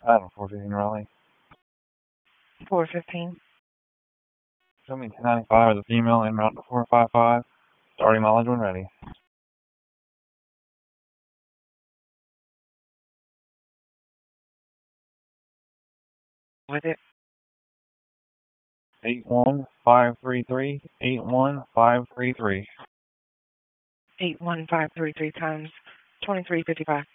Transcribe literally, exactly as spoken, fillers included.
Adam, four fifteen Raleigh. four fifteen. Show me ten ninety-five as a female en route to four five five. Starting mileage when ready. With it. eight one five three three, eight one five three three. eight one five three three times twenty-three fifty-five.